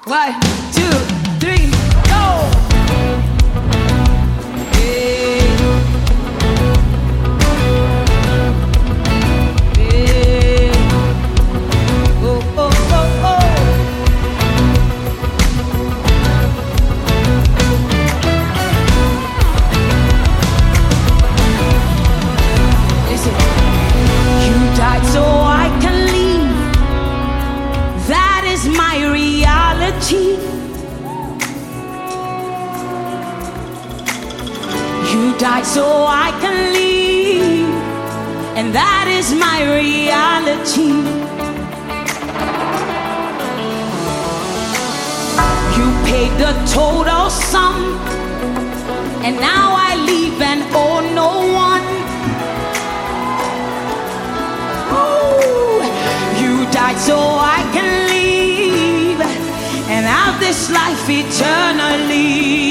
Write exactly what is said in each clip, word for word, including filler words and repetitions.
One, two, three, go! Yeah. Yeah. Oh, oh, oh, oh. Listen. You died so I can live. That is my reality. You died so I can live, and that is my reality. You paid the total sum, and now I live and owe no one. Ooh, you died so I can live and have this life eternally.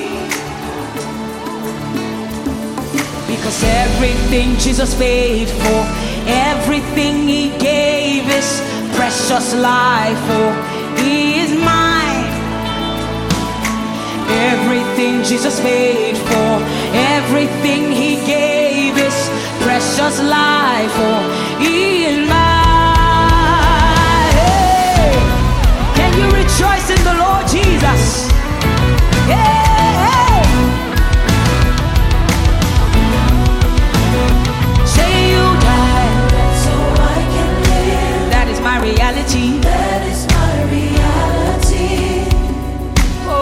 Because everything Jesus paid for, everything He gave is precious life. For He is mine. Everything Jesus paid for, everything He gave is precious life. For He is mine. Hey, can you rejoice in the Lord Jesus? Yeah. Reality. That is my reality. Oh,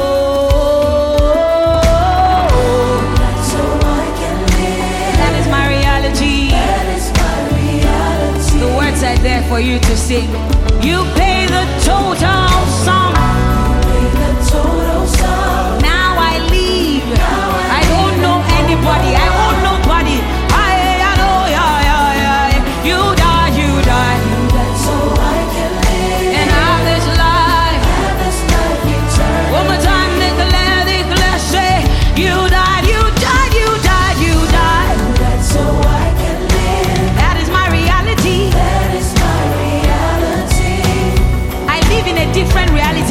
so I can live. that is my reality. That is my reality. The words are there for you to sing. You pay the total sum. Pay the total sum. Now I leave. Now I, I don't know anybody. I owe nobody. I, I know, yeah, yeah, yeah. You die, you die. So I can live and have this life. Have this life eternal. One more time, declare, declare, say, you died, you died, you died, you died. That's so I can live. That is my reality. That is my reality. I live in a different reality.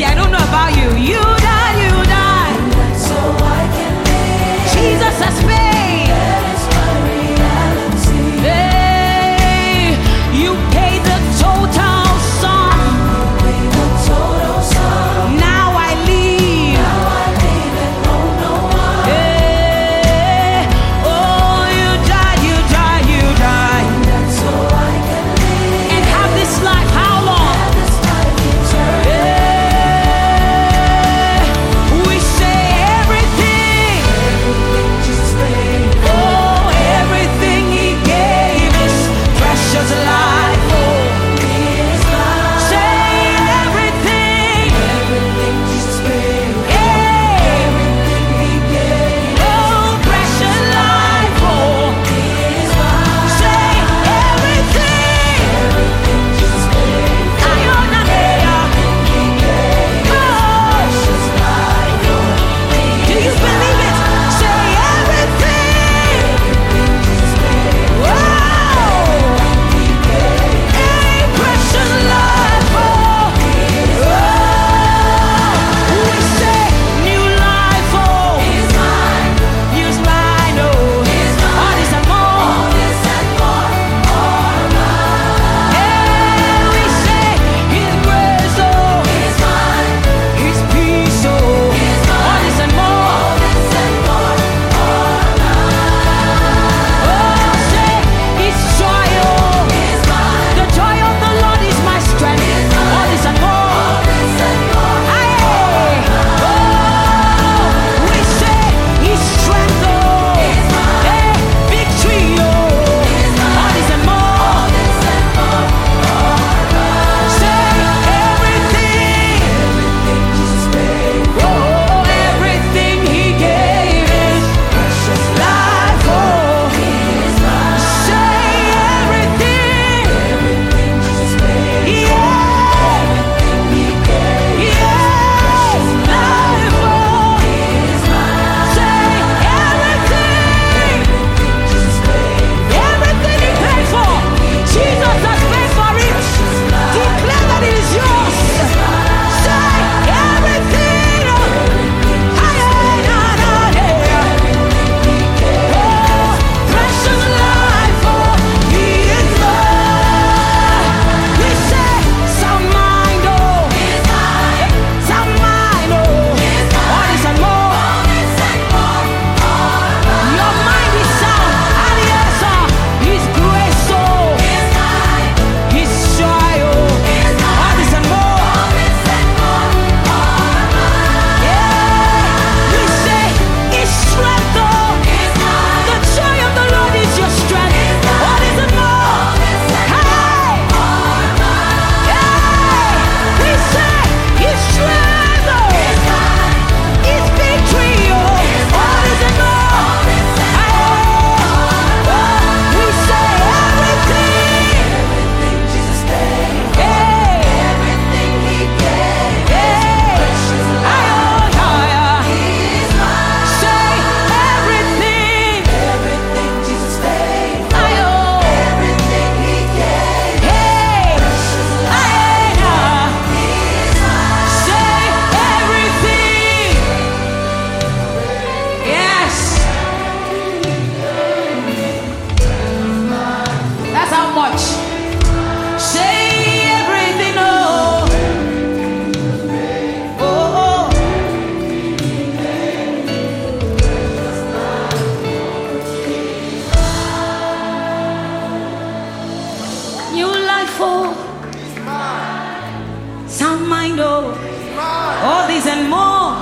oh. All this and more.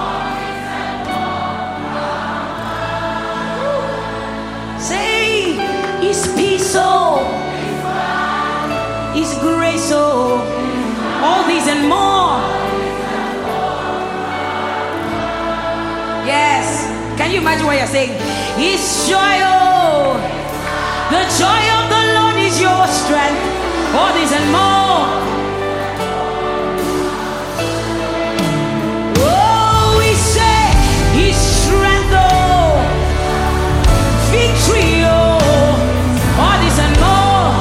Say, His peace, oh. His grace, oh. All this and more. Yes. Can you imagine what you're saying? His joy, oh. The joy of the Lord is your strength. All this and more. Oh, we say His strength, oh. Victory, oh. All this and more.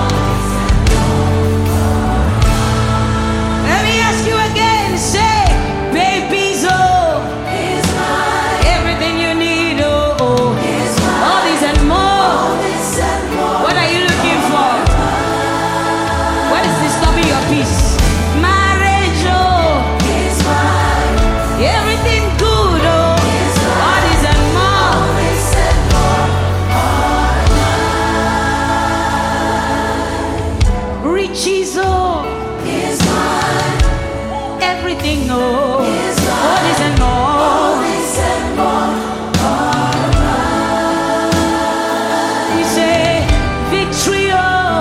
Let me ask you again. Say, babies, oh. Everything you need, oh. All this and more. What are you looking for? What is disturbing your peace? Marriage, oh. Everything good, oh. All this and more. Riches, oh. Everything, oh. All this and more. We say victory, oh.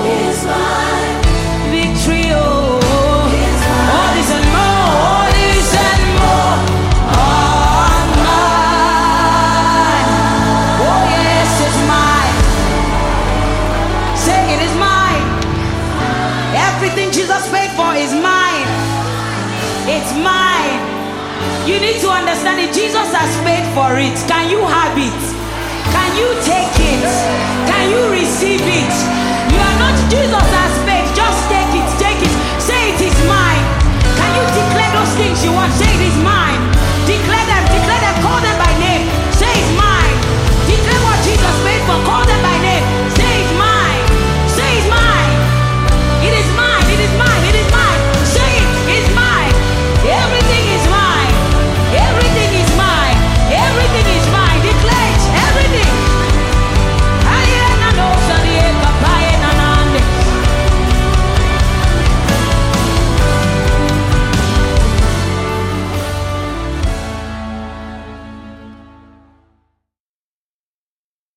Victory, oh. All this and more. All this and more. All mine. Oh yes, it's mine. Say it is mine. Everything Jesus paid for is mine. It's mine. You need to understand it. Jesus has paid for it. Can you have it? Can you take it? Can you receive it? You are not Jesus has